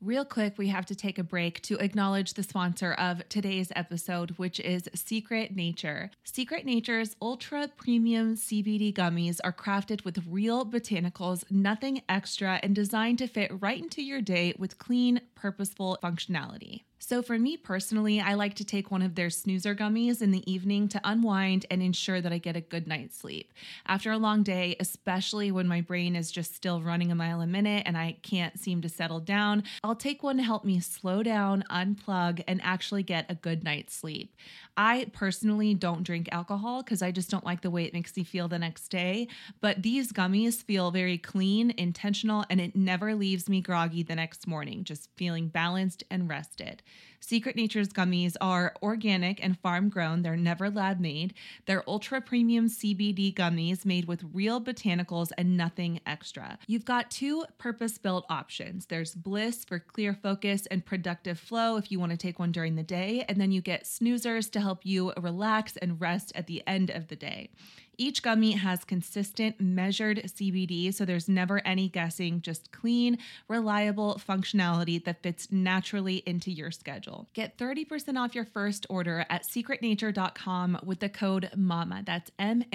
Real quick, we have to take a break to acknowledge the sponsor of today's episode, which is Secret Nature. Secret Nature's ultra premium CBD gummies are crafted with real botanicals, nothing extra, and designed to fit right into your day with clean, purposeful functionality. So for me personally, I like to take one of their snoozer gummies in the evening to unwind and ensure that I get a good night's sleep. After a long day, especially when my brain is just still running a mile a minute and I can't seem to settle down, I'll take one to help me slow down, unplug, and actually get a good night's sleep. I personally don't drink alcohol because I just don't like the way it makes me feel the next day, but these gummies feel very clean, intentional, and it never leaves me groggy the next morning, just feeling balanced and rested. Secret Nature's gummies are organic and farm grown. They're never lab made. They're ultra premium CBD gummies made with real botanicals and nothing extra. You've got two purpose-built options. There's Bliss for clear focus and productive flow if you want to take one during the day, and then you get snoozers to help you relax and rest at the end of the day. Each gummy has consistent, measured CBD, so there's never any guessing, just clean, reliable functionality that fits naturally into your schedule. Get 30% off your first order at secretnature.com with the code MAMA. That's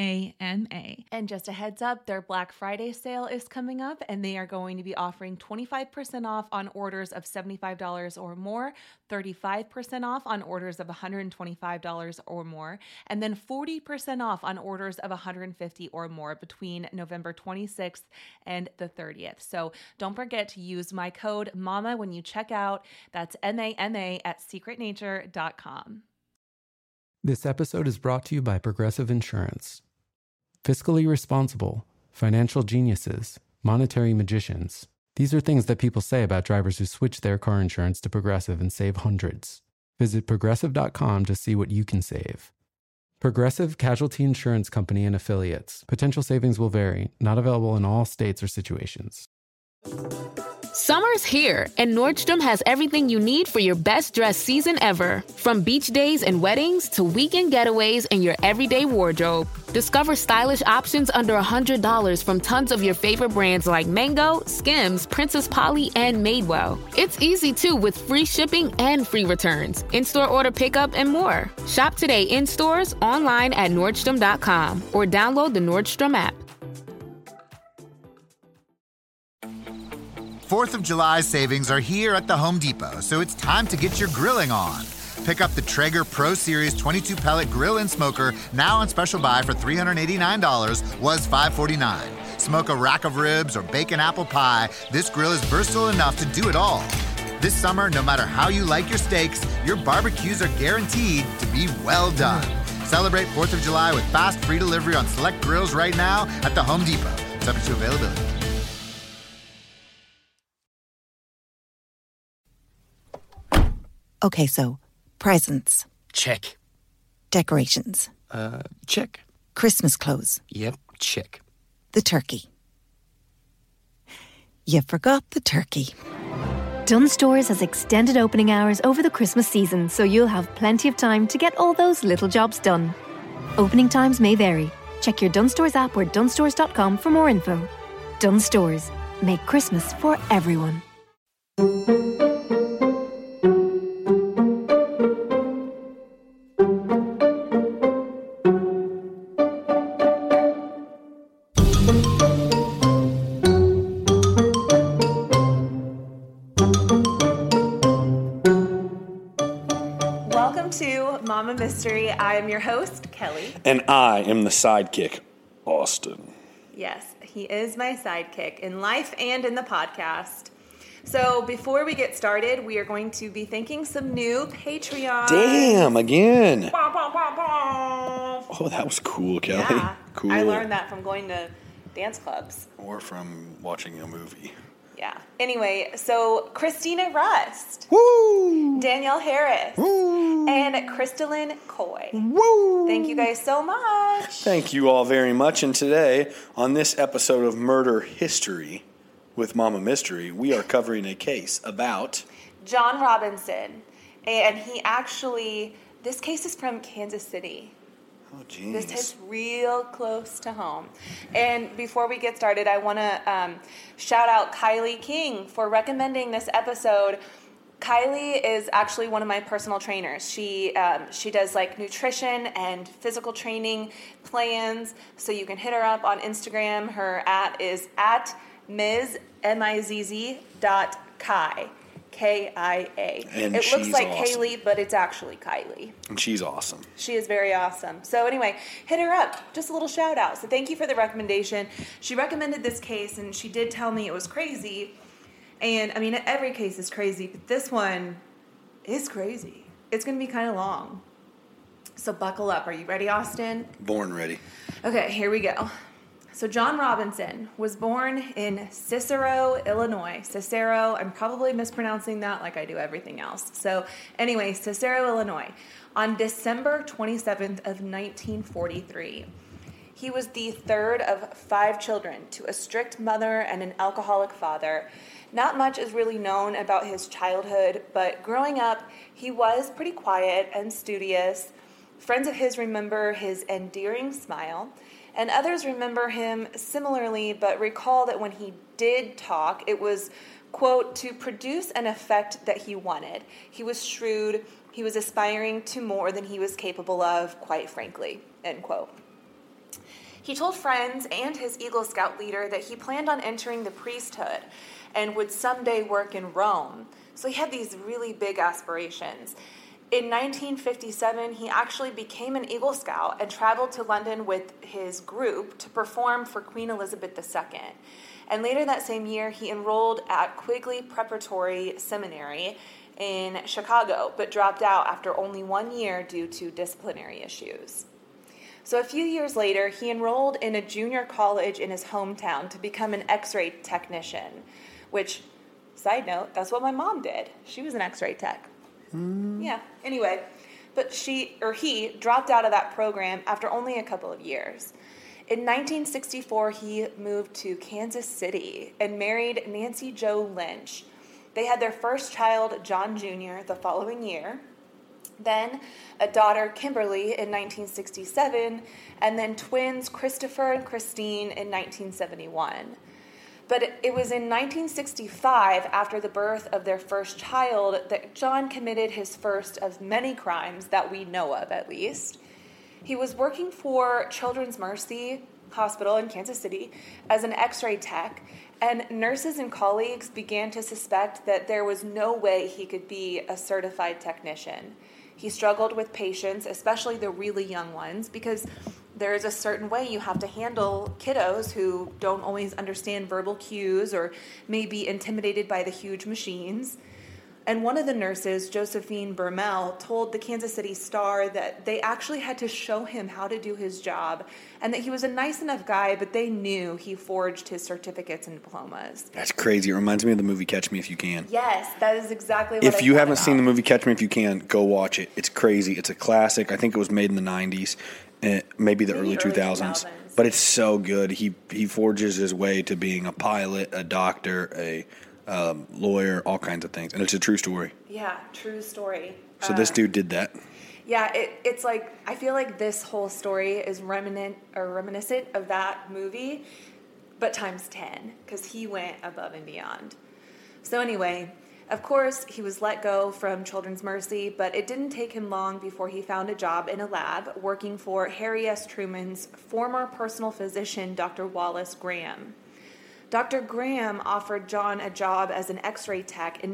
MAMA. And just a heads up, their Black Friday sale is coming up, and they are going to be offering 25% off on orders of $75 or more, 35% off on orders of $125 or more, and then 40% off on orders of $150 or more between November 26th and the 30th. So don't forget to use my code MAMA when you check out. That's MAMA at secretnature.com. This episode is brought to you by Progressive Insurance. Fiscally responsible, financial geniuses, monetary magicians. These are things that people say about drivers who switch their car insurance to Progressive and save hundreds. Visit progressive.com to see what you can save. Progressive Casualty Insurance Company and Affiliates. Potential savings will vary. Not available in all states or situations. Summer's here, and Nordstrom has everything you need for your best dress season ever. From beach days and weddings to weekend getaways and your everyday wardrobe. Discover stylish options under $100 from tons of your favorite brands like Mango, Skims, Princess Polly, and Madewell. It's easy, too, with free shipping and free returns, in-store order pickup, and more. Shop today in stores, online at Nordstrom.com, or download the Nordstrom app. 4th of July savings are here at the Home Depot, so it's time to get your grilling on. Pick up the Traeger Pro Series 22-pellet grill and smoker, now on special buy for $389, was $549. Smoke a rack of ribs or bake an apple pie, this grill is versatile enough to do it all. This summer, no matter how you like your steaks, your barbecues are guaranteed to be well done. Celebrate 4th of July with fast, free delivery on select grills right now at the Home Depot. Subject to availability. Okay, so presents. Check. Decorations. Check. Christmas clothes. Yep, check. The turkey. You forgot the turkey. Dunnes Stores has extended opening hours over the Christmas season, so you'll have plenty of time to get all those little jobs done. Opening times may vary. Check your Dunnes Stores app or dunnesstores.com for more info. Dunnes Stores. Make Christmas for everyone. Mama Mystery. I am your host, Kelly. And I am the sidekick, Austin. Yes, he is my sidekick in life and in the podcast. So before we get started, we are going to be thanking some new Patreons. Damn, again. Bah, bah, bah, bah. Oh, that was cool, Kelly. Yeah, cool. I learned that from going to dance clubs. Or from watching a movie. Yeah. Anyway, so Christina Rust. Woo! Danielle Harris. Woo! And Crystalline Coy. Woo! Thank you guys so much. Thank you all very much. And today, on this episode of Murder History with Mama Mystery, we are covering a case about John Robinson. And he actually, this case is from Kansas City. Oh, geez. This hits real close to home. And before we get started, I want to shout out Kylie King for recommending this episode. Kylie is actually one of my personal trainers. She does like nutrition and physical training plans, so you can hit her up on Instagram. Her is at Ms. Mizz.Kai. K-I-A. And it looks like awesome. Kaylee, but it's actually Kylie. And she's awesome. She is very awesome. So anyway, hit her up. Just a little shout out. So thank you for the recommendation. She recommended this case, and she did tell me it was crazy. And, I mean, every case is crazy, but this one is crazy. It's going to be kind of long. So buckle up. Are you ready, Austin? Born ready. Okay, here we go. So John Robinson was born in Cicero, Illinois. Cicero, I'm probably mispronouncing that like I do everything else. So anyway, Cicero, Illinois, on December 27th of 1943. He was the third of 5 children to a strict mother and an alcoholic father. Not much is really known about his childhood, but growing up, he was pretty quiet and studious. Friends of his remember his endearing smile, and others remember him similarly, but recall that when he did talk, it was, quote, to produce an effect that he wanted. He was shrewd. He was aspiring to more than he was capable of, quite frankly, end quote. He told friends and his Eagle Scout leader that he planned on entering the priesthood and would someday work in Rome. So he had these really big aspirations. In 1957, he actually became an Eagle Scout and traveled to London with his group to perform for Queen Elizabeth II. And later that same year, he enrolled at Quigley Preparatory Seminary in Chicago, but dropped out after only 1 year due to disciplinary issues. So a few years later, he enrolled in a junior college in his hometown to become an X-ray technician, which, side note, that's what my mom did. She was an X-ray tech. Yeah, anyway, but he dropped out of that program after only a couple of years. In 1964, he moved to Kansas City and married Nancy Jo Lynch. They had their first child, John Jr., the following year. Then a daughter, Kimberly, in 1967, and then twins, Christopher and Christine, in 1971. But it was in 1965, after the birth of their first child, that John committed his first of many crimes that we know of, at least. He was working for Children's Mercy Hospital in Kansas City as an X-ray tech, and nurses and colleagues began to suspect that there was no way he could be a certified technician. He struggled with patients, especially the really young ones, because there is a certain way you have to handle kiddos who don't always understand verbal cues or may be intimidated by the huge machines. And one of the nurses, Josephine Bermel, told the Kansas City Star that they actually had to show him how to do his job and that he was a nice enough guy, but they knew he forged his certificates and diplomas. That's crazy. It reminds me of the movie Catch Me If You Can. Yes, that is exactly what If you haven't seen the movie Catch Me If You Can, go watch it. It's crazy. It's a classic. I think it was made in the 90s, maybe the early 2000s. But it's so good. He forges his way to being a pilot, a doctor, a lawyer, all kinds of things. And it's a true story. Yeah, true story. So this dude did that. Yeah, it's like, I feel like this whole story is reminiscent of that movie, but times 10, because he went above and beyond. So anyway, of course, he was let go from Children's Mercy, but it didn't take him long before he found a job in a lab working for Harry S. Truman's former personal physician, Dr. Wallace Graham. Dr. Graham offered John a job as an X-ray tech in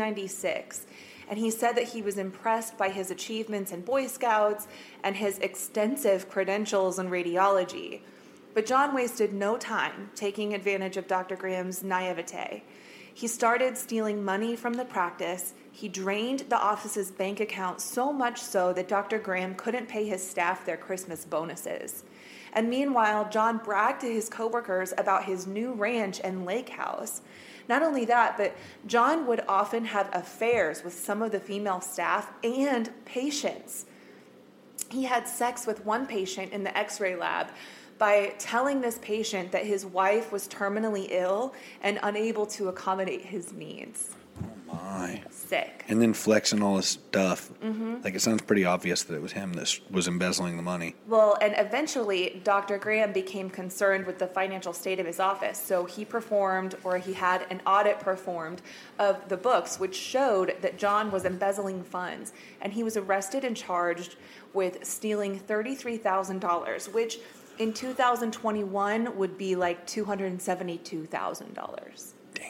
1996, and he said that he was impressed by his achievements in Boy Scouts and his extensive credentials in radiology. But John wasted no time taking advantage of Dr. Graham's naivete. He started stealing money from the practice. He drained the office's bank account so much so that Dr. Graham couldn't pay his staff their Christmas bonuses. And meanwhile, John bragged to his coworkers about his new ranch and lake house. Not only that, but John would often have affairs with some of the female staff and patients. He had sex with one patient in the X-ray lab by telling this patient that his wife was terminally ill and unable to accommodate his needs. Oh my. Sick. And then flexing all his stuff. Like, it sounds pretty obvious that it was him that was embezzling the money. Well, and eventually, Dr. Graham became concerned with the financial state of his office. So he had an audit performed of the books, which showed that John was embezzling funds. And he was arrested and charged with stealing $33,000, which in 2021 would be like $272,000.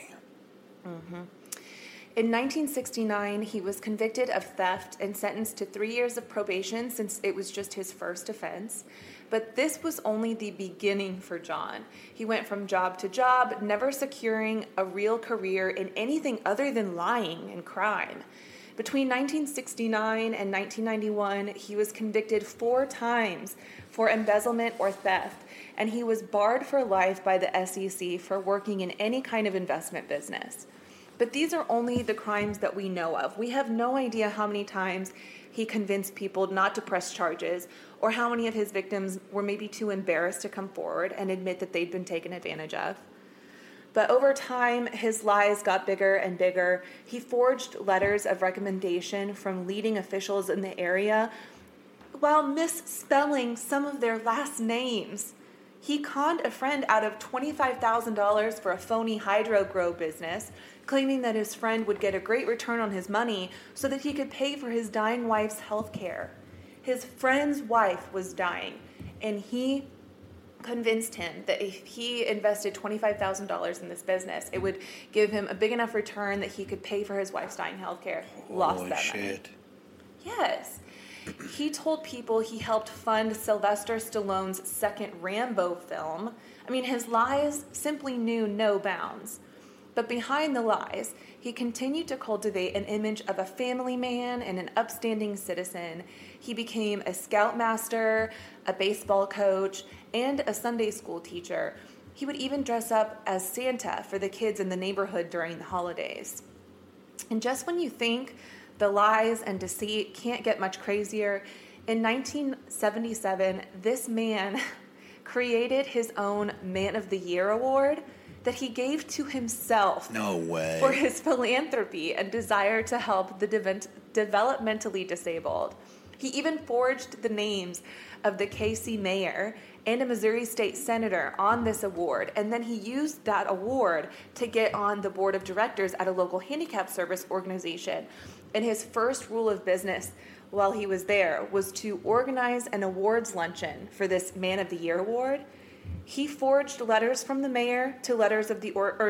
Damn. In 1969, he was convicted of theft and sentenced to 3 years of probation since it was just his first offense. But this was only the beginning for John. He went from job to job, never securing a real career in anything other than lying and crime. Between 1969 and 1991, he was convicted 4 times for embezzlement or theft, and he was barred for life by the SEC for working in any kind of investment business. But these are only the crimes that we know of. We have no idea how many times he convinced people not to press charges, or how many of his victims were maybe too embarrassed to come forward and admit that they'd been taken advantage of. But over time, his lies got bigger and bigger. He forged letters of recommendation from leading officials in the area while misspelling some of their last names. He conned a friend out of $25,000 for a phony hydro grow business, claiming that his friend would get a great return on his money so that he could pay for his dying wife's health care. His friend's wife was dying, and he convinced him that if he invested $25,000 in this business, it would give him a big enough return that he could pay for his wife's dying health care. Lost that money. Yes. He told people he helped fund Sylvester Stallone's second Rambo film. I mean, his lies simply knew no bounds. But behind the lies, he continued to cultivate an image of a family man and an upstanding citizen. He became a scoutmaster, a baseball coach, and a Sunday school teacher. He would even dress up as Santa for the kids in the neighborhood during the holidays. And just when you think the lies and deceit can't get much crazier, in 1977, this man created his own Man of the Year award that he gave to himself. No way. For his philanthropy and desire to help the developmentally disabled. He even forged the names of the KC mayor and a Missouri state senator on this award, and then he used that award to get on the board of directors at a local handicap service organization. And his first rule of business while he was there was to organize an awards luncheon for this Man of the Year award. He forged letters from the mayor to letters of the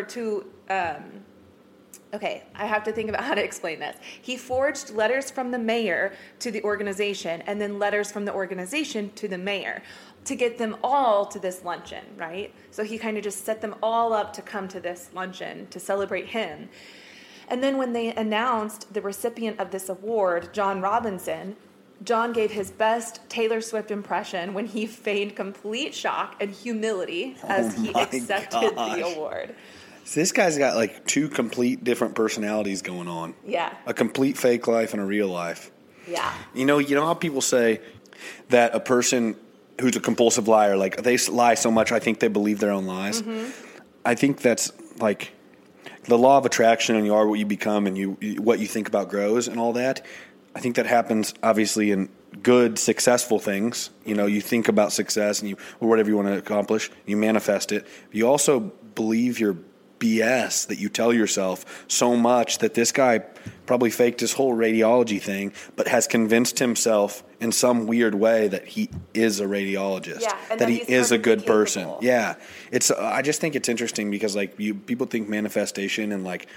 okay, I have to think about how to explain this. He forged letters from the mayor to the organization, and then letters from the organization to the mayor to get them all to this luncheon, right? So he kind of just set them all up to come to this luncheon to celebrate him. And then when they announced the recipient of this award, John Robinson, John gave his best Taylor Swift impression when he feigned complete shock and humility as he accepted the award. So this guy's got like 2 complete different personalities going on. Yeah. A complete fake life and a real life. Yeah. You know how people say that a person who's a compulsive liar, like they lie so much I think they believe their own lies. Mm-hmm. I think that's like the law of attraction, and you are what you become, and what you think about grows and all that. I think that happens obviously in good, successful things. You think about success and or whatever you want to accomplish, you manifest it. You also believe your BS that you tell yourself so much that this guy probably faked his whole radiology thing, but has convinced himself in some weird way that he is a radiologist, that he is a good person. Yeah, I just think it's interesting because people think manifestation and like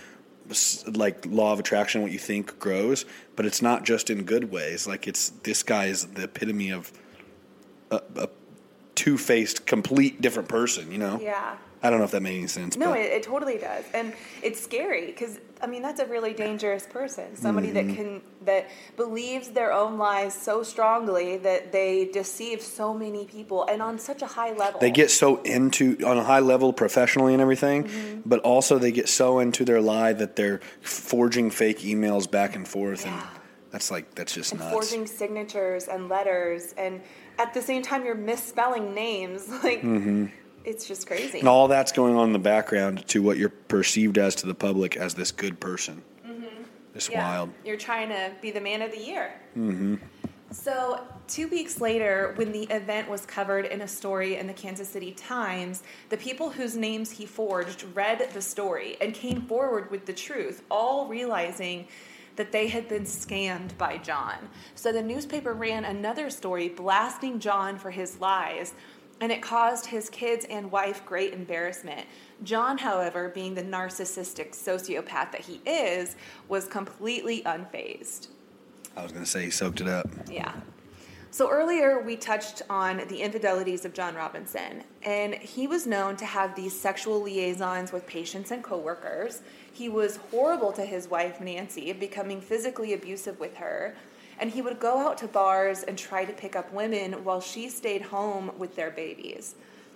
law of attraction, what you think grows, but it's not just in good ways. This guy is the epitome of a two-faced, complete different person. Yeah. I don't know if that made any sense. No, it totally does. And it's scary because, that's a really dangerous person. Somebody that believes their own lies so strongly that they deceive so many people and on such a high level. They get so on a high level professionally and everything, but also they get so into their lie that they're forging fake emails back and forth. Yeah. And that's just nuts. Forging signatures and letters. And at the same time, you're misspelling names. It's just crazy. And all that's going on in the background to what you're perceived as to the public as this good person. Mm-hmm. It's wild. You're trying to be the man of the year. Mm-hmm. So 2 weeks later, when the event was covered in a story in the Kansas City Times, the people whose names he forged read the story and came forward with the truth, all realizing that they had been scammed by John. So the newspaper ran another story blasting John for his lies, and it caused his kids and wife great embarrassment. John, however, being the narcissistic sociopath that he is, was completely unfazed. I was going to say he soaked it up. Yeah. So earlier we touched on the infidelities of John Robinson, and he was known to have these sexual liaisons with patients and coworkers. He was horrible to his wife, Nancy, becoming physically abusive with her, and he would go out to bars and try to pick up women while she stayed home with their babies.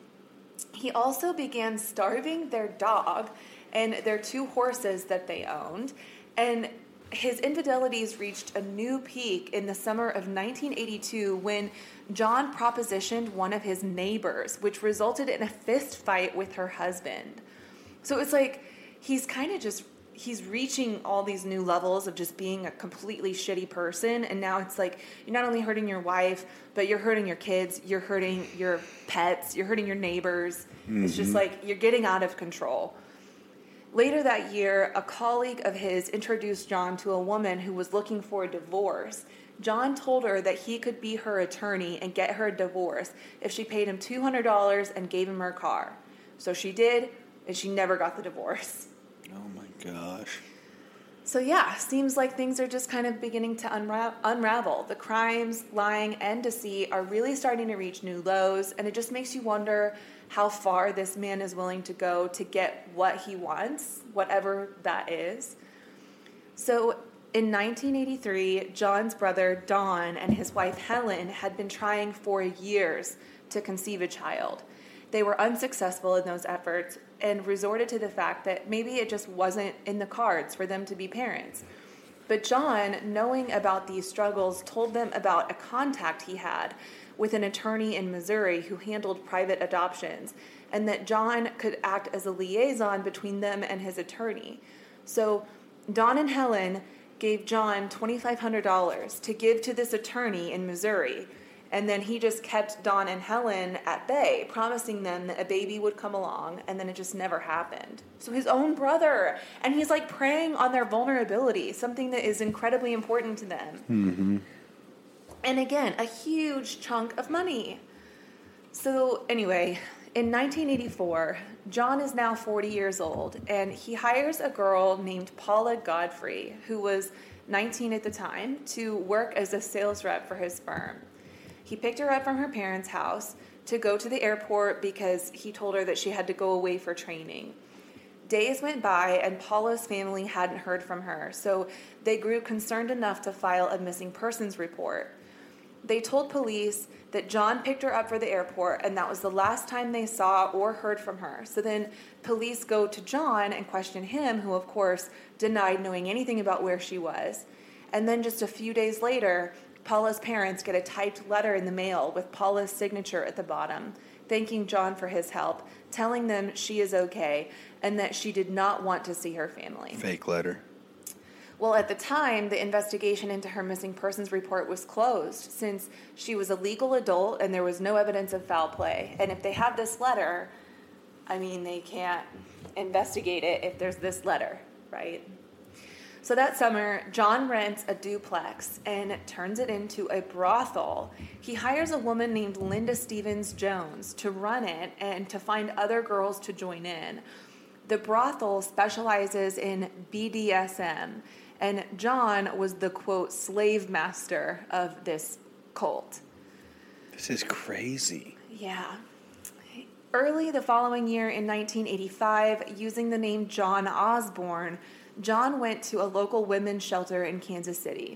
He also began starving their dog and their 2 horses that they owned, and his infidelities reached a new peak in the summer of 1982 when John propositioned one of his neighbors, which resulted in a fist fight with her husband. So it's like he's kind of just, he's reaching all these new levels of just being a completely shitty person. And now it's like you're not only hurting your wife, but you're hurting your kids, you're hurting your pets, you're hurting your neighbors. Mm-hmm. It's just like you're getting out of control. Later that year, a colleague of his introduced John to a woman who was looking for a divorce. John told her that he could be her attorney and get her a divorce if she paid him $200 and gave him her car. So she did, and she never got the divorce. Oh my gosh. So yeah, seems like things are just kind of beginning to unravel. The crimes, lying, and deceit are really starting to reach new lows, and it just makes you wonder how far this man is willing to go to get what he wants, whatever that is. So in 1983, John's brother Don and his wife Helen had been trying for years to conceive a child. They were unsuccessful in those efforts and resorted to the fact that maybe it just wasn't in the cards for them to be parents. But John, knowing about these struggles, told them about a contact he had with an attorney in Missouri who handled private adoptions, and that John could act as a liaison between them and his attorney. So Don and Helen gave John $2,500 to give to this attorney in Missouri, and then he just kept Don and Helen at bay, promising them that a baby would come along, and then it just never happened. So his own brother, and he's like preying on their vulnerability, something that is incredibly important to them. Mm-hmm. And again, a huge chunk of money. So anyway, in 1984, John is now 40 years old, and he hires a girl named Paula Godfrey, who was 19 at the time, to work as a sales rep for his firm. He picked her up from her parents' house to go to the airport because he told her that she had to go away for training. Days went by, and Paula's family hadn't heard from her, so they grew concerned enough to file a missing persons report. They told police that John picked her up for the airport, and that was the last time they saw or heard from her. So then police go to John and question him, who, of course, denied knowing anything about where she was. And then just a few days later, Paula's parents get a typed letter in the mail with Paula's signature at the bottom, thanking John for his help, telling them she is okay, and that she did not want to see her family. Fake letter. Well, at the time, the investigation into her missing persons report was closed since she was a legal adult and there was no evidence of foul play. And if they have this letter, I mean, they can't investigate it if there's this letter, right? So that summer, John rents a duplex and turns it into a brothel. He hires a woman named Linda Stevens Jones to run it and to find other girls to join in. The brothel specializes in BDSM, and John was the, quote, slave master of this cult. This is crazy. Yeah. Early the following year in 1985, using the name John Osborne, John went to a local women's shelter in Kansas City.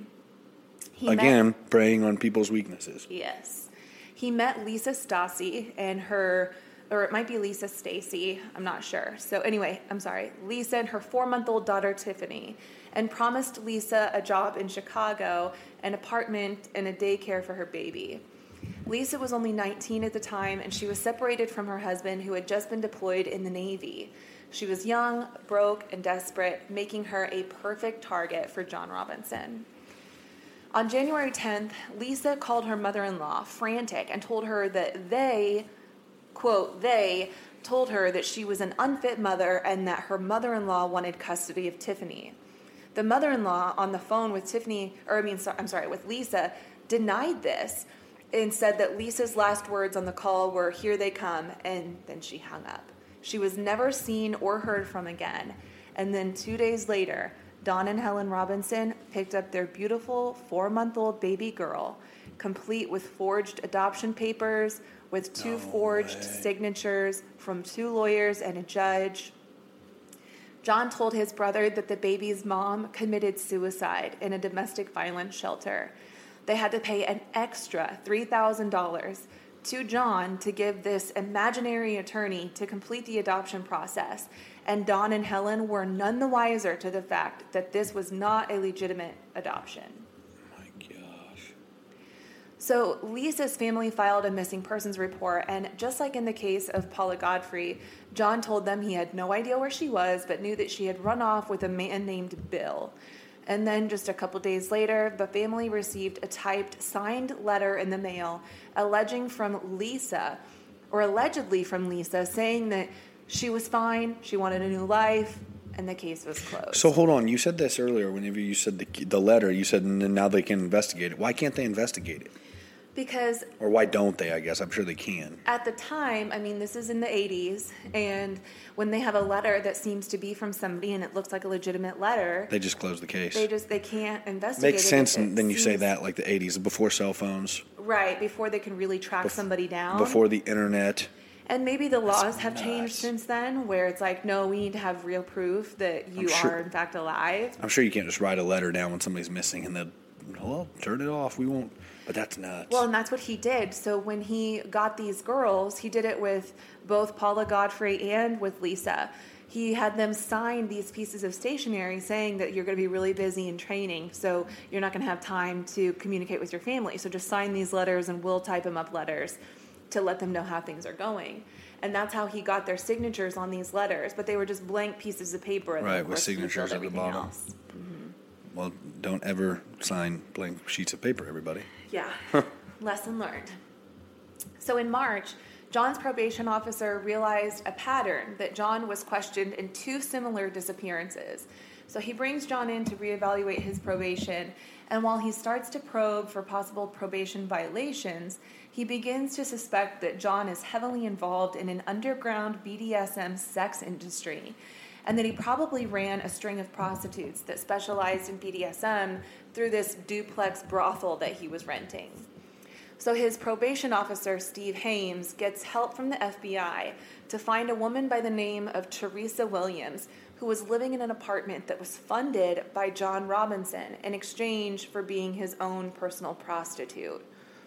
Preying on people's weaknesses. Yes. He met Lisa Stassi and her, or it might be Lisa Stacy, I'm not sure. So anyway, Lisa and her 4-month-old daughter Tiffany, and promised Lisa a job in Chicago, an apartment, and a daycare for her baby. Lisa was only 19 at the time, and she was separated from her husband, who had just been deployed in the Navy. She was young, broke, and desperate, making her a perfect target for John Robinson. On January 10th, Lisa called her mother-in-law frantic and told her that they, quote, they told her that she was an unfit mother and that her mother-in-law wanted custody of Tiffany. The mother-in-law on the phone with with Lisa denied this and said that Lisa's last words on the call were, "Here they come," and then she hung up. She was never seen or heard from again. And then 2 days later, Don and Helen Robinson picked up their beautiful 4-month-old baby girl, complete with forged adoption papers, with 2 forged signatures from 2 lawyers and a judge. John told his brother that the baby's mom committed suicide in a domestic violence shelter. They had to pay an extra $3,000 to John to give this imaginary attorney to complete the adoption process, and Don and Helen were none the wiser to the fact that this was not a legitimate adoption. My gosh. So Lisa's family filed a missing persons report, and just like in the case of Paula Godfrey, John told them he had no idea where she was, but knew that she had run off with a man named Bill. And then just a couple days later, the family received a typed, signed letter in the mail allegedly from Lisa, saying that she was fine, she wanted a new life, and the case was closed. So hold on, you said this earlier whenever you said the letter, you said now they can investigate it. Why can't they investigate it? Because... Or why don't they, I guess? I'm sure they can. At the time, I mean, this is in the 80s, and when they have a letter that seems to be from somebody and it looks like a legitimate letter... They just close the case. They can't investigate it. Makes sense, and then you say that, like the 80s, before cell phones. Right, before they can really track somebody down. Before the internet. And maybe the laws have changed since then, where it's like, no, we need to have real proof that you are, in fact, alive. I'm sure you can't just write a letter down when somebody's missing and they'll, hello, turn it off, we won't... But that's nuts. Well, and that's what he did. So when he got these girls, he did it with both Paula Godfrey and with Lisa. He had them sign these pieces of stationery saying that you're going to be really busy in training, so you're not going to have time to communicate with your family. So just sign these letters and we'll type them up letters to let them know how things are going. And that's how he got their signatures on these letters. But they were just blank pieces of paper. And right, with signatures at the bottom. Mm-hmm. Well, don't ever sign blank sheets of paper, everybody. Yeah, lesson learned. So in March, John's probation officer realized a pattern that John was questioned in 2 similar disappearances. So he brings John in to reevaluate his probation, and while he starts to probe for possible probation violations, he begins to suspect that John is heavily involved in an underground BDSM sex industry, and that he probably ran a string of prostitutes that specialized in BDSM through this duplex brothel that he was renting. So his probation officer, Steve Hames, gets help from the FBI to find a woman by the name of Teresa Williams, who was living in an apartment that was funded by John Robinson in exchange for being his own personal prostitute.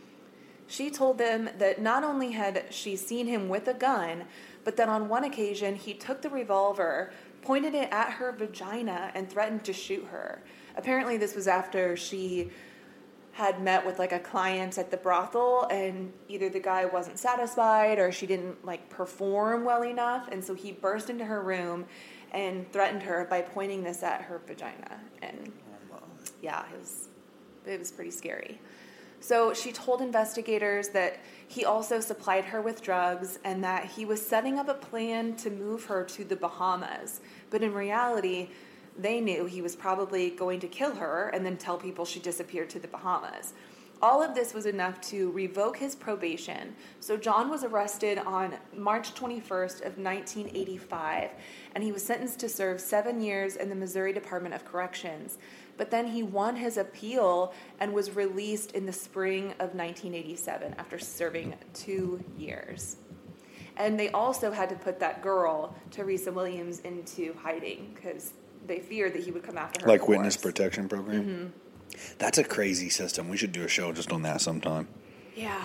She told them that not only had she seen him with a gun, but that on one occasion he took the revolver, pointed it at her vagina, and threatened to shoot her. Apparently this was after she had met with like a client at the brothel, and either the guy wasn't satisfied or she didn't like perform well enough, and so he burst into her room and threatened her by pointing this at her vagina. And yeah, it was pretty scary. So she told investigators that he also supplied her with drugs and that he was setting up a plan to move her to the Bahamas. But in reality, they knew he was probably going to kill her and then tell people she disappeared to the Bahamas. All of this was enough to revoke his probation. So John was arrested on March 21st of 1985, and he was sentenced to serve 7 years in the Missouri Department of Corrections. But then he won his appeal and was released in the spring of 1987 after serving 2 years. And they also had to put that girl, Teresa Williams, into hiding because they feared that he would come after her. Like witness protection program? Mm-hmm. That's a crazy system. We should do a show just on that sometime. Yeah.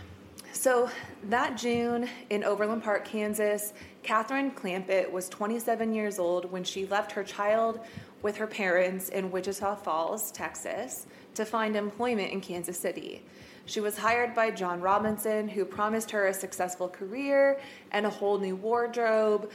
So that June in Overland Park, Kansas, Catherine Clampett was 27 years old when she left her child with her parents in Wichita Falls, Texas, to find employment in Kansas City. She was hired by John Robinson, who promised her a successful career and a whole new wardrobe,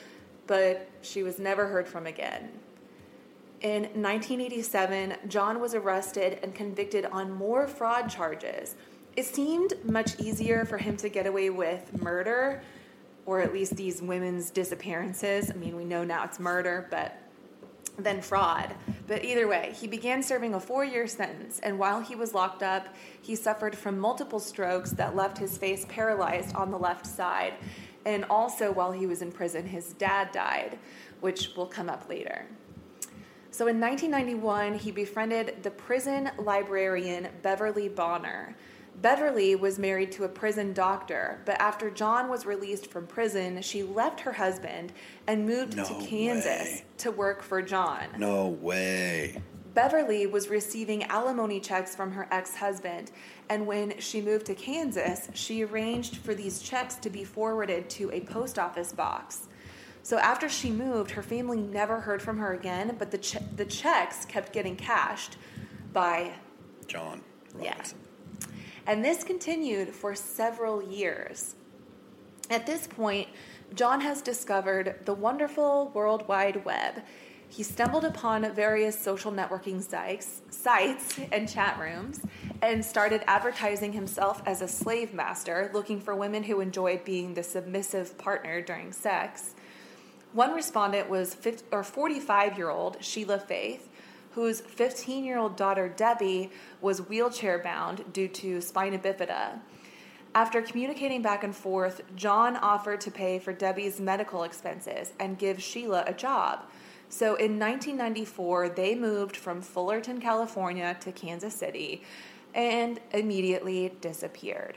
but she was never heard from again. In 1987, John was arrested and convicted on more fraud charges. It seemed much easier for him to get away with murder, or at least these women's disappearances. I mean, we know now it's murder, but than fraud. But either way, he began serving a 4-year sentence, and while he was locked up, he suffered from multiple strokes that left his face paralyzed on the left side. And also, while he was in prison, his dad died, which will come up later. So in 1991, he befriended the prison librarian Beverly Bonner. Beverly was married to a prison doctor, but after John was released from prison, she left her husband and moved to Kansas to work for John. No way. Beverly was receiving alimony checks from her ex-husband, and when she moved to Kansas, she arranged for these checks to be forwarded to a post office box. So after she moved, her family never heard from her again, but the checks kept getting cashed by John Robinson. Yeah. And this continued for several years. At this point, John has discovered the wonderful World Wide Web. He stumbled upon various social networking sites and chat rooms and started advertising himself as a slave master, looking for women who enjoyed being the submissive partner during sex. One respondent was 45-year-old Sheila Faith, whose 15-year-old daughter Debbie was wheelchair-bound due to spina bifida. After communicating back and forth, John offered to pay for Debbie's medical expenses and give Sheila a job. So in 1994, they moved from Fullerton, California to Kansas City and immediately disappeared.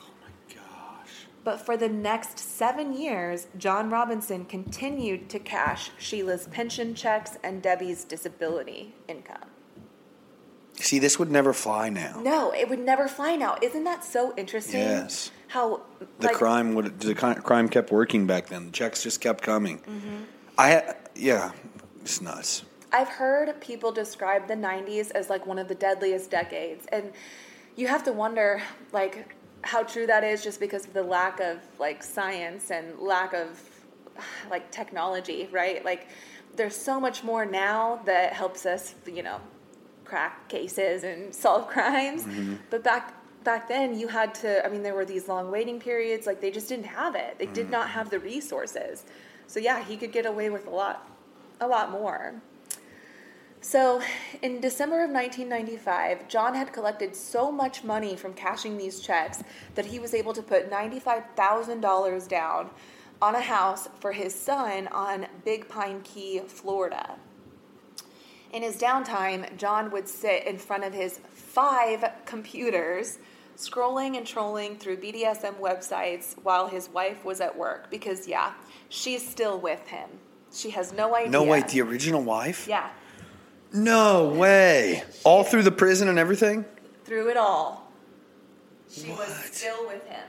But for the next 7 years, John Robinson continued to cash Sheila's pension checks and Debbie's disability income. See, this would never fly now. No, it would never fly now. Isn't that so interesting? Yes. How the crime kept working back then. The checks just kept coming. Mm-hmm. It's nuts. I've heard people describe the 90s as like one of the deadliest decades, and you have to wonder like how true that is, just because of the lack of like science and lack of like technology, right? Like there's so much more now that helps us, crack cases and solve crimes. Mm-hmm. But back then you had to, there were these long waiting periods. Like they just didn't have it. They did not have the resources. So yeah, he could get away with a lot more. So, in December of 1995, John had collected so much money from cashing these checks that he was able to put $95,000 down on a house for his son on Big Pine Key, Florida. In his downtime, John would sit in front of his 5 computers, scrolling and trolling through BDSM websites while his wife was at work, because, she's still with him. She has no idea. No, wait, the original wife? Yeah. No way. All through the prison and everything? Through it all. She was still with him.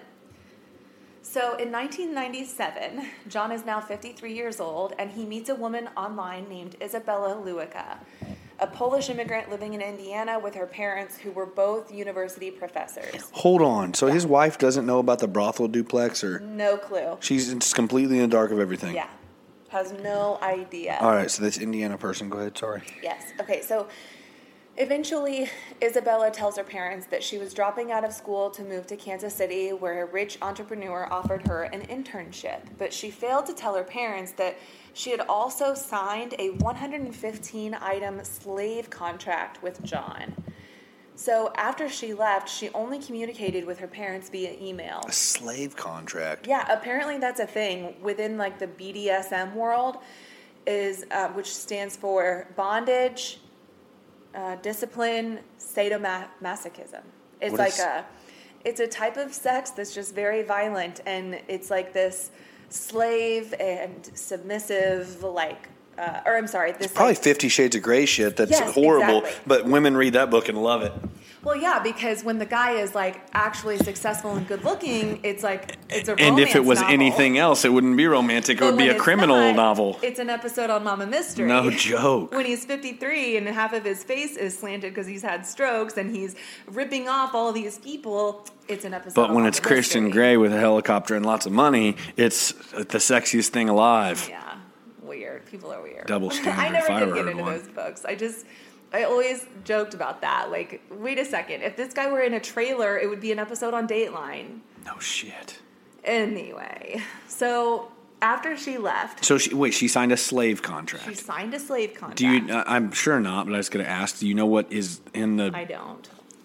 So in 1997, John is now 53 years old, and he meets a woman online named Isabella Luica, a Polish immigrant living in Indiana with her parents who were both university professors. Hold on. So his wife doesn't know about the brothel duplex? Or no clue. She's just completely in the dark of everything? Yeah. Has no idea. All right, so this Indiana person, go ahead, sorry. Yes. Okay, so eventually Isabella tells her parents that she was dropping out of school to move to Kansas City, where a rich entrepreneur offered her an internship. But she failed to tell her parents that she had also signed a 115-item slave contract with John. So after she left, she only communicated with her parents via email. A slave contract? Yeah, apparently that's a thing within like the BDSM world, is which stands for bondage, discipline, sadomasochism. It's a type of sex that's just very violent, and it's like this slave and submissive It's probably 50 Shades of Grey shit that's horrible, exactly. But women read that book and love it. Well, yeah, because when the guy is like actually successful and good looking, it's like it's a romance And if it was novel. anything else, it wouldn't be romantic. It would be a criminal novel. It's an episode on Mama Mystery. No joke. When he's 53 and half of his face is slanted because he's had strokes and he's ripping off all these people, it's an episode. But when it's Christian Grey with a helicopter and lots of money, it's the sexiest thing alive. Yeah. weird. People are weird. Double standard. I never if I did ever get heard into one. those books. I always joked about that. Like, wait a second. If this guy were in a trailer, it would be an episode on Dateline. No shit. Anyway, so after she left, So she signed a slave contract. she signed a slave contract. Do you? I'm sure not, but I was going to ask. Do you know what is in the I don't.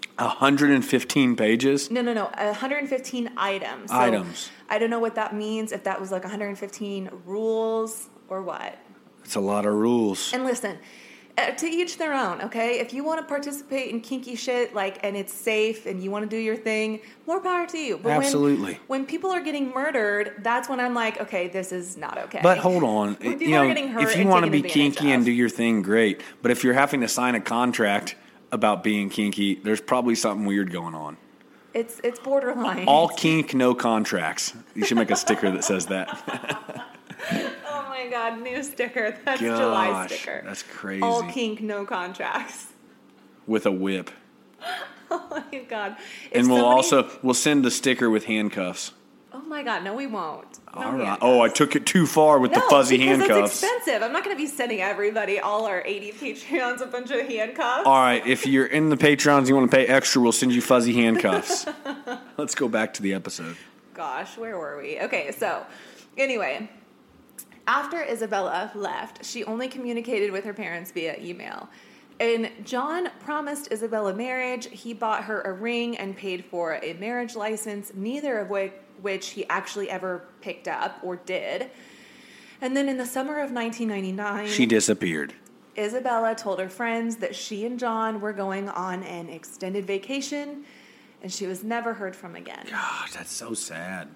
115 pages? No. 115 items. So Items. I don't know what that means, if that was like 115 rules or what. It's a lot of rules. And listen, to each their own, okay? If you want to participate in kinky shit, and it's safe and you want to do your thing, more power to you. But Absolutely. When people are getting murdered, that's when I'm like, okay, this is not okay. But hold on. When people are getting hurt if you and want to taken be advantage kinky and of. do your thing, great. But if you're having to sign a contract about being kinky, there's probably something weird going on. It's borderline. All kink, no contracts. You should make a sticker that says that. Oh my God, new sticker. That's Gosh, July sticker. that's crazy. All kink, no contracts. With a whip. Oh my God. If And somebody- we'll send the sticker with handcuffs. Oh my God, no, we won't. No All right. handcuffs. Oh, I took it too far with the fuzzy because handcuffs. it's expensive. I'm not going to be sending everybody, all our 80 Patreons, a bunch of handcuffs. All right, if you're in the Patreons, you want to pay extra, we'll send you fuzzy handcuffs. Let's go back to the episode. Gosh, where were we? Okay, so anyway, after Isabella left, she only communicated with her parents via email. And John promised Isabella marriage. He bought her a ring and paid for a marriage license, neither of which he actually ever picked up or did. And then in the summer of 1999... She disappeared. Isabella told her friends that she and John were going on an extended vacation, and she was never heard from again. Gosh, that's so sad.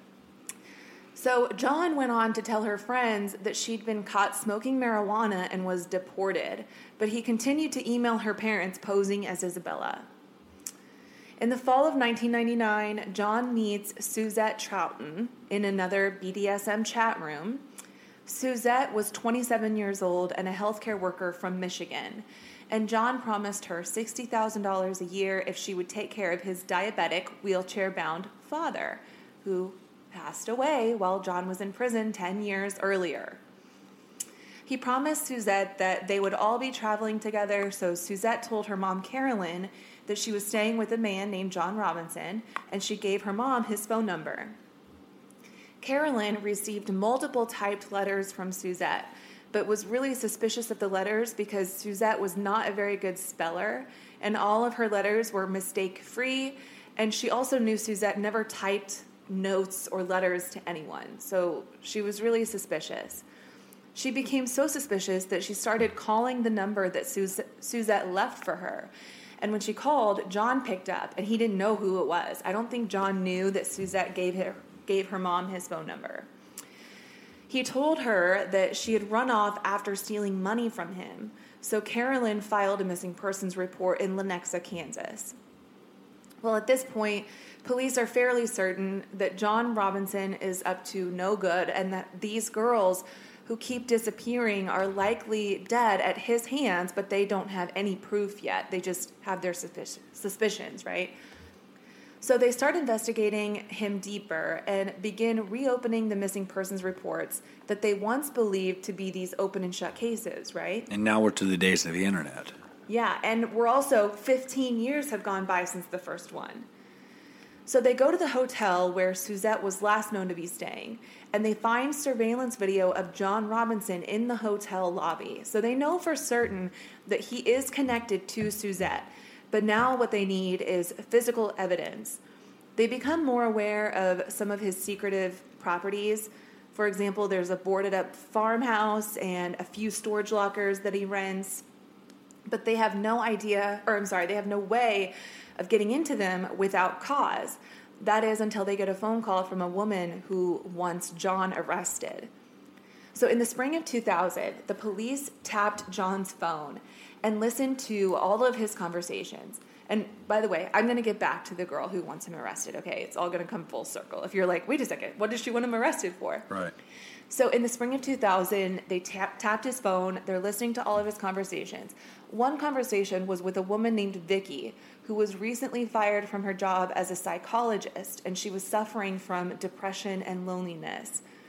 So John went on to tell her friends that she'd been caught smoking marijuana and was deported, but he continued to email her parents posing as Isabella. In the fall of 1999, John meets Suzette Troughton in another BDSM chat room. Suzette was 27 years old and a healthcare worker from Michigan, and John promised her $60,000 a year if she would take care of his diabetic, wheelchair-bound father, who passed away while John was in prison 10 years earlier. He promised Suzette that they would all be traveling together, so Suzette told her mom, Carolyn, that she was staying with a man named John Robinson, and she gave her mom his phone number. Carolyn received multiple typed letters from Suzette, but was really suspicious of the letters because Suzette was not a very good speller, and all of her letters were mistake-free, and she also knew Suzette never typed notes or letters to anyone, so she was really suspicious. She became so suspicious that she started calling the number that Suzette left for her. And when she called, John picked up, and he didn't know who it was. I don't think John knew that Suzette gave her mom his phone number. He told her that she had run off after stealing money from him, so Carolyn filed a missing persons report in Lenexa, Kansas. Well, at this point, police are fairly certain that John Robinson is up to no good and that these girls who keep disappearing are likely dead at his hands, but they don't have any proof yet. They just have their suspicions, right? So they start investigating him deeper and begin reopening the missing persons reports that they once believed to be these open and shut cases, right? And now we're to the days of the internet. Yeah, and we're also 15 years have gone by since the first one. So they go to the hotel where Suzette was last known to be staying, and they find surveillance video of John Robinson in the hotel lobby. So they know for certain that he is connected to Suzette, but now what they need is physical evidence. They become more aware of some of his secretive properties. For example, there's a boarded up farmhouse and a few storage lockers that he rents, but they have no way of getting into them without cause. That is until they get a phone call from a woman who wants John arrested. So in the spring of 2000, the police tapped John's phone and listened to all of his conversations. And by the way, I'm going to get back to the girl who wants him arrested, okay? It's all going to come full circle. If you're like, wait a second, what does she want him arrested for? Right. So in the spring of 2000, they tapped his phone. They're listening to all of his conversations. One conversation was with a woman named Vicky, who was recently fired from her job as a psychologist, and she was suffering from depression and loneliness.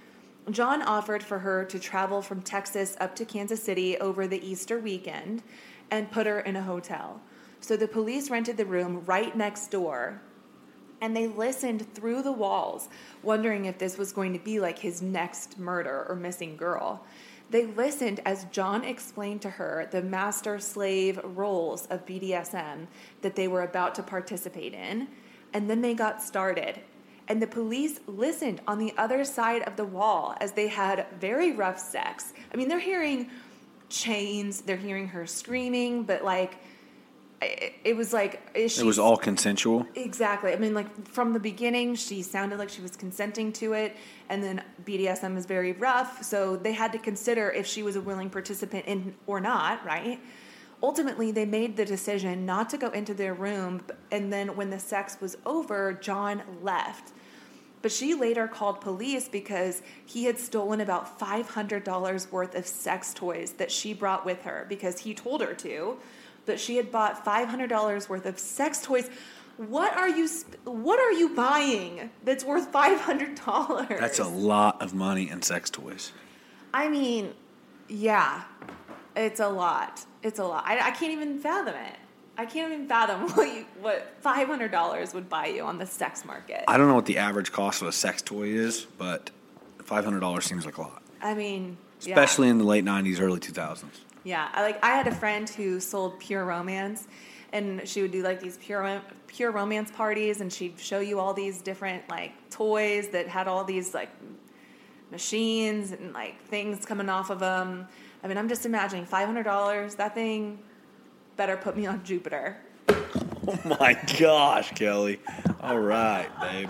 John offered for her to travel from Texas up to Kansas City over the Easter weekend and put her in a hotel. So the police rented the room right next door, and they listened through the walls, wondering if this was going to be like his next murder or missing girl. They listened as John explained to her the master-slave roles of BDSM that they were about to participate in, and then they got started. And the police listened on the other side of the wall as they had very rough sex. I mean, they're hearing chains, they're hearing her screaming, but like, it was like... It was all consensual? Exactly. I mean, like, from the beginning, she sounded like she was consenting to it, and then BDSM is very rough, so they had to consider if she was a willing participant in or not, right? Ultimately, they made the decision not to go into their room, and then when the sex was over, John left. But she later called police because he had stolen about $500 worth of sex toys that she brought with her because he told her to. That she had bought $500 worth of sex toys. What are you buying that's worth $500? That's a lot of money in sex toys. I mean, yeah, it's a lot. It's a lot. I can't even fathom it. I can't even fathom what $500 would buy you on the sex market. I don't know what the average cost of a sex toy is, but $500 seems like a lot. I mean, especially in the late 90s, early 2000s. Yeah, I had a friend who sold Pure Romance, and she would do like these pure romance parties, and she'd show you all these different like toys that had all these like machines and like things coming off of them. I mean, I'm just imagining $500. That thing better put me on Jupiter. Oh my gosh, Kelly! All right, babe.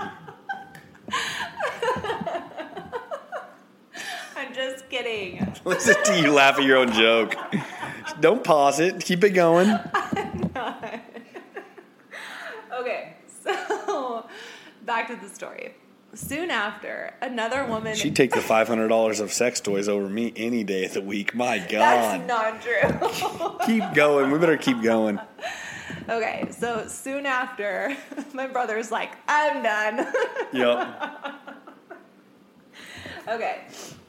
I'm just kidding. Listen to you laugh at your own joke. Don't pause it. Keep it going. I'm not. Okay, so back to the story. Soon after, another woman... She'd take the $500 of sex toys over me any day of the week. My God. That's not true. Keep going. We better keep going. Okay, so soon after, my brother's like, I'm done. Yep. Okay.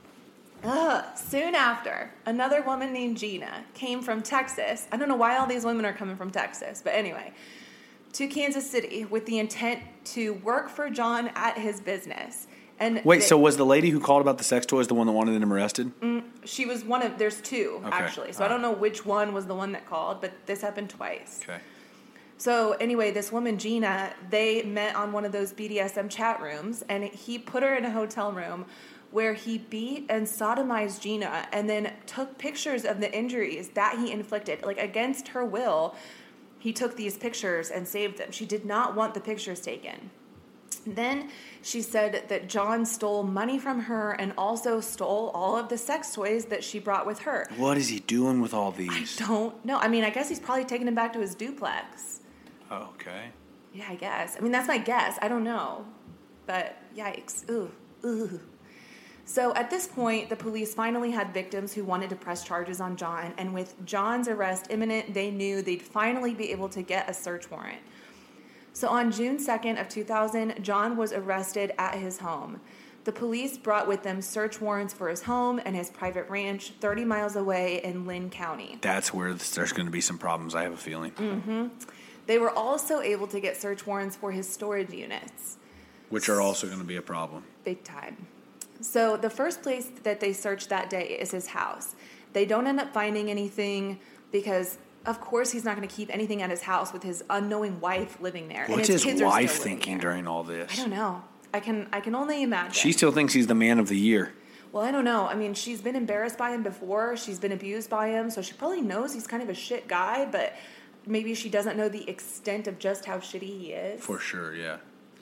Soon after, another woman named Gina came from Texas. I don't know why all these women are coming from Texas, but anyway, to Kansas City with the intent to work for John at his business. And wait, so was the lady who called about the sex toys the one that wanted him arrested? She was one of, there's two, actually. So I don't know which one was the one that called, but this happened twice. Okay. So anyway, this woman, Gina, they met on one of those BDSM chat rooms, and he put her in a hotel room where he beat and sodomized Gina and then took pictures of the injuries that he inflicted. Like, against her will, he took these pictures and saved them. She did not want the pictures taken. Then she said that John stole money from her and also stole all of the sex toys that she brought with her. What is he doing with all these? I don't know. I mean, I guess he's probably taking them back to his duplex. Oh, okay. Yeah, I guess. I mean, that's my guess. I don't know. But yikes. Ooh. So at this point, the police finally had victims who wanted to press charges on John, and with John's arrest imminent, they knew they'd finally be able to get a search warrant. So on June 2nd of 2000, John was arrested at his home. The police brought with them search warrants for his home and his private ranch 30 miles away in Lynn County. That's where there's going to be some problems, I have a feeling. Mm-hmm. They were also able to get search warrants for his storage units, which are also going to be a problem. Big time. So the first place that they searched that day is his house. They don't end up finding anything because, of course, he's not going to keep anything at his house with his unknowing wife living there. What's and his his kids wife are still thinking during all this? I don't know. I can only imagine. She still thinks he's the man of the year. Well, I don't know. I mean, she's been embarrassed by him before. She's been abused by him. So she probably knows he's kind of a shit guy, but maybe she doesn't know the extent of just how shitty he is. For sure, yeah.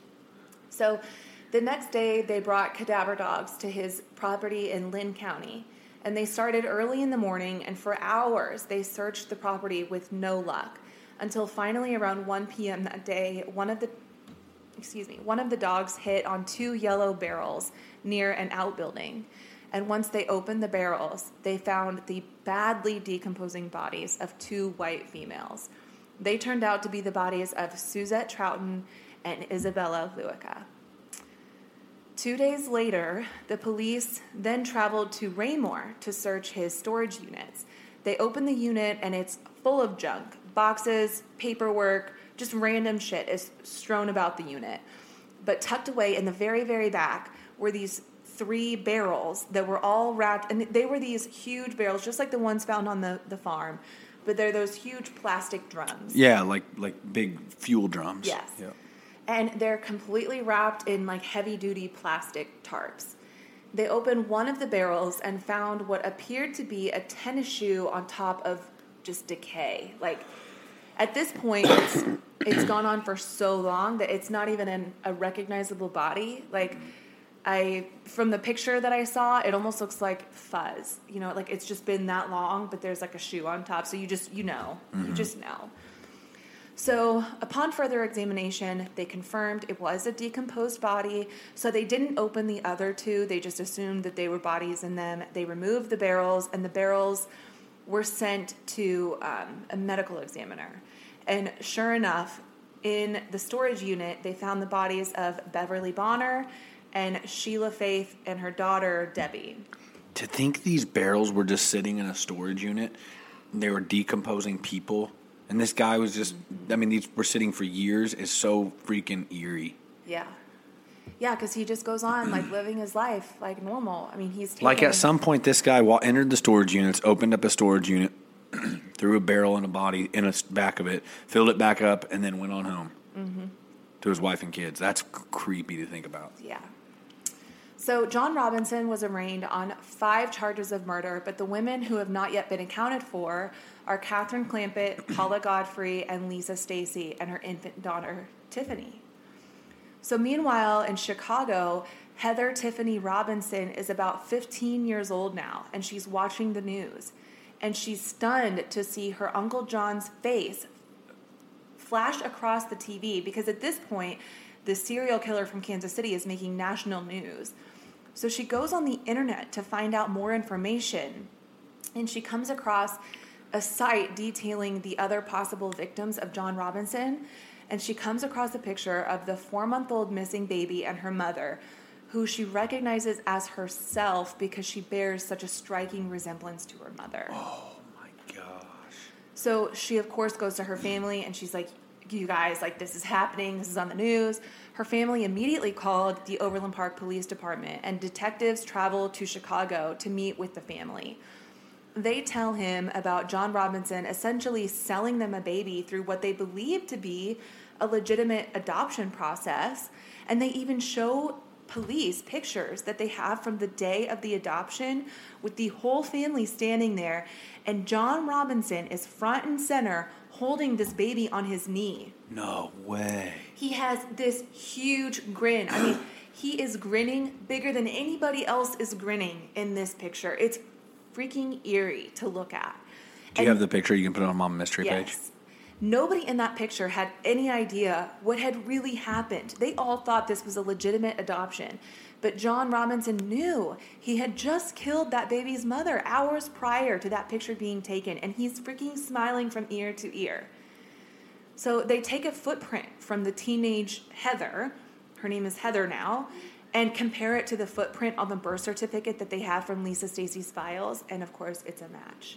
So the next day, they brought cadaver dogs to his property in Lynn County. And they started early in the morning, and for hours, they searched the property with no luck. Until finally around 1 p.m. that day, one of the dogs hit on 2 yellow barrels near an outbuilding. And once they opened the barrels, they found the badly decomposing bodies of 2 white females. They turned out to be the bodies of Suzette Troughton and Isabella Luica. 2 days later, the police then traveled to Raymore to search his storage units. They open the unit and it's full of junk. Boxes, paperwork, just random shit is strewn about the unit. But tucked away in the very, very back were these 3 barrels that were all wrapped, and they were these huge barrels, just like the ones found on the farm. But they're those huge plastic drums. Yeah, like big fuel drums. Yes. Yeah. And they're completely wrapped in like heavy-duty plastic tarps. They opened one of the barrels and found what appeared to be a tennis shoe on top of just decay. Like, at this point, it's gone on for so long that it's not even a recognizable body. Like, from the picture that I saw, it almost looks like fuzz. You know, like it's just been that long, but there's like a shoe on top. So you just know. So upon further examination, they confirmed it was a decomposed body. So they didn't open the other 2. They just assumed that they were bodies in them. They removed the barrels, and the barrels were sent to a medical examiner. And sure enough, in the storage unit, they found the bodies of Beverly Bonner and Sheila Faith and her daughter, Debbie. To think these barrels were just sitting in a storage unit, and they were decomposing people, and this guy was just, I mean, these were sitting for years, is so freaking eerie. Yeah. Yeah, because he just goes on, like, living his life like normal. I mean, he's taking... Like, at some point, this guy entered the storage units, opened up a storage unit, threw a barrel in a body in the back of it, filled it back up, and then went on home to his wife and kids. That's creepy to think about. Yeah. So John Robinson was arraigned on 5 charges of murder, but the women who have not yet been accounted for are Catherine Clampett, Paula Godfrey, and Lisa Stacy, and her infant daughter, Tiffany. So meanwhile, in Chicago, Heather Tiffany Robinson is about 15 years old now, and she's watching the news. And she's stunned to see her Uncle John's face flash across the TV, because at this point, the serial killer from Kansas City is making national news. So she goes on the internet to find out more information, and she comes across a site detailing the other possible victims of John Robinson, and she comes across a picture of the 4-month-old missing baby and her mother, who she recognizes as herself because she bears such a striking resemblance to her mother. Oh, my gosh. So she, of course, goes to her family, and she's like, you guys, like, this is happening. This is on the news. Her family immediately called the Overland Park Police Department, and detectives traveled to Chicago to meet with the family. They tell him about John Robinson essentially selling them a baby through what they believe to be a legitimate adoption process, and they even show police pictures that they have from the day of the adoption with the whole family standing there, and John Robinson is front and center holding this baby on his knee. No way. He has this huge grin. I mean, he is grinning bigger than anybody else is grinning in this picture. It's freaking eerie to look at. Do you have the picture? You can put it on Mama Mystery page. Yes. Nobody in that picture had any idea what had really happened. They all thought this was a legitimate adoption. But John Robinson knew he had just killed that baby's mother hours prior to that picture being taken, and he's freaking smiling from ear to ear. So they take a footprint from the teenage Heather, her name is Heather now, and compare it to the footprint on the birth certificate that they have from Lisa Stacy's files, and of course it's a match.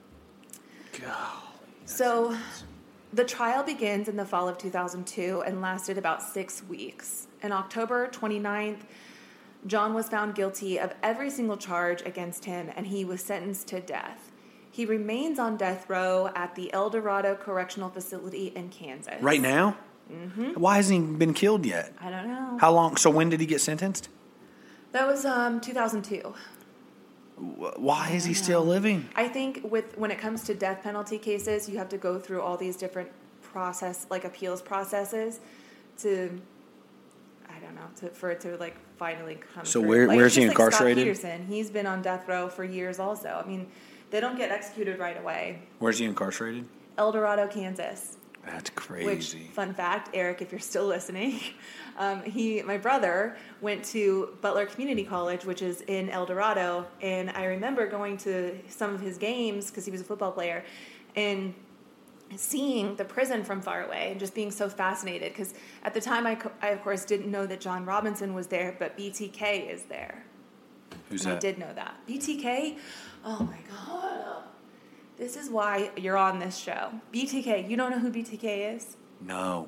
So the trial begins in the fall of 2002 and lasted about 6 weeks. On October 29th, John was found guilty of every single charge against him, and he was sentenced to death. He remains on death row at the El Dorado Correctional Facility in Kansas. Right now? Mm-hmm. Why hasn't he been killed yet? I don't know. How long? So when did he get sentenced? That was 2002. Why is he still living? I think when it comes to death penalty cases, you have to go through all these different appeals processes to, I don't know, for it to like finally come. So through. where's he Scott incarcerated? Peterson, he's been on death row for years also. I mean, they don't get executed right away. Where's he incarcerated? El Dorado, Kansas. That's crazy. Which, fun fact, Eric, if you're still listening, my brother went to Butler Community College, which is in El Dorado, and I remember going to some of his games because he was a football player, and seeing the prison from far away and just being so fascinated, because at the time I of course didn't know that John Robinson was there, but BTK is there. Who's that? I did know that. BTK? Oh my God. This is why you're on this show. BTK, you don't know who BTK is? No.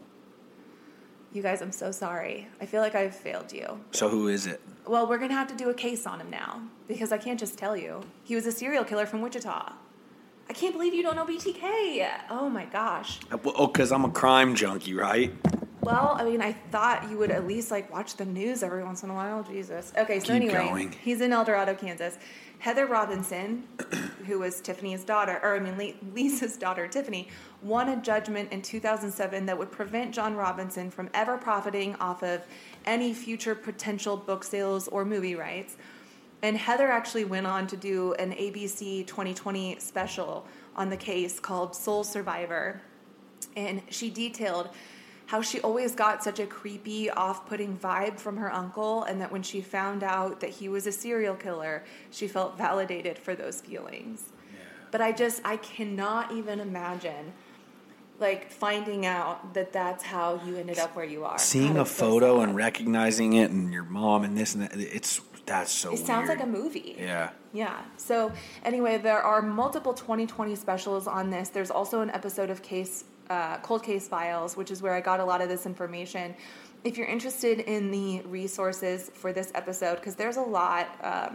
You guys, I'm so sorry. I feel like I've failed you. So who is it? Well, we're going to have to do a case on him now, because I can't just tell you. He was a serial killer from Wichita. I can't believe you don't know BTK. Oh my gosh. Oh, because I'm a crime junkie, right? Well, I mean, I thought you would at least like watch the news every once in a while. Jesus. Okay, so Keep anyway, going. He's in El Dorado, Kansas. Heather Robinson, who was Tiffany's daughter, Lisa's daughter, Tiffany, won a judgment in 2007 that would prevent John Robinson from ever profiting off of any future potential book sales or movie rights. And Heather actually went on to do an ABC 2020 special on the case called Soul Survivor. And she detailed how she always got such a creepy, off-putting vibe from her uncle, and that when she found out that he was a serial killer, she felt validated for those feelings. Yeah. But I cannot even imagine, like, finding out that that's how you ended up where you are. Seeing a photo and recognizing it and your mom and this and that, that's so weird. It sounds like a movie. Yeah. Yeah. So anyway, there are multiple 2020 specials on this. There's also an episode of Cold Case Files, which is where I got a lot of this information. If you're interested in the resources for this episode, because there's a lot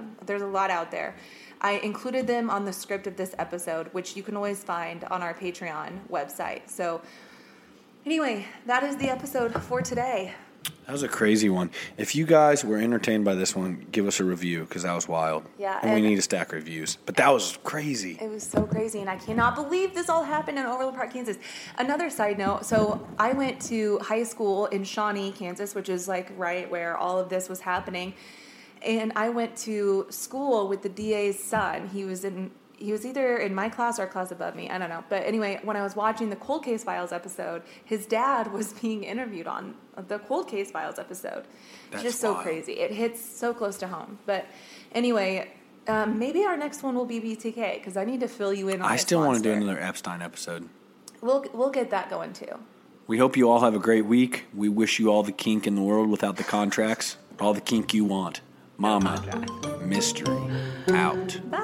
out there, I included them on the script of this episode, which you can always find on our Patreon website. So anyway, that is the episode for today. That was a crazy one. If you guys were entertained by this one, give us a review, because that was wild. Yeah. And we need to stack reviews. But that was crazy. It was so crazy, and I cannot believe this all happened in Overland Park, Kansas. Another side note, so I went to high school in Shawnee, Kansas, which is like right where all of this was happening. And I went to school with the DA's son. He was either in my class or a class above me. I don't know. But anyway, when I was watching the Cold Case Files episode, his dad was being interviewed on the Cold Case Files episode. That's just so crazy. It hits so close to home. But anyway, maybe our next one will be BTK, because I need to fill you in on I this still want to monster. do another Epstein episode. We'll get that going too. We hope you all have a great week. We wish you all the kink in the world without the contracts. All the kink you want. Mama, mystery, out. Bye.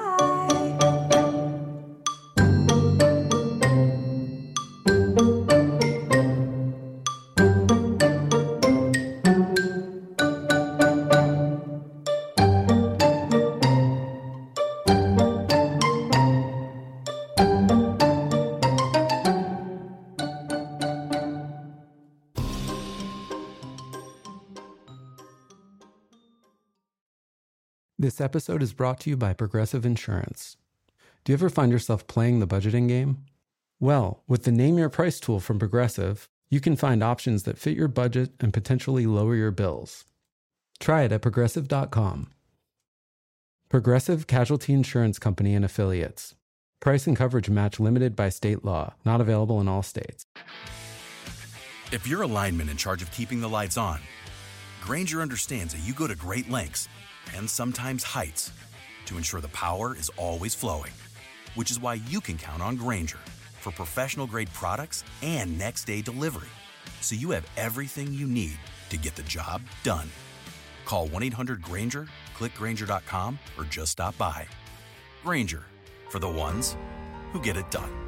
This episode is brought to you by Progressive Insurance. Do you ever find yourself playing the budgeting game? Well, with the Name Your Price tool from Progressive, you can find options that fit your budget and potentially lower your bills. Try it at Progressive.com. Progressive Casualty Insurance Company and Affiliates. Price and coverage match limited by state law. Not available in all states. If you're a lineman in charge of keeping the lights on, Grainger understands that you go to great lengths and sometimes heights to ensure the power is always flowing, which is why you can count on Grainger for professional-grade products and next-day delivery, so you have everything you need to get the job done. Call 1-800-GRAINGER, click Grainger.com, or just stop by. Grainger, for the ones who get it done.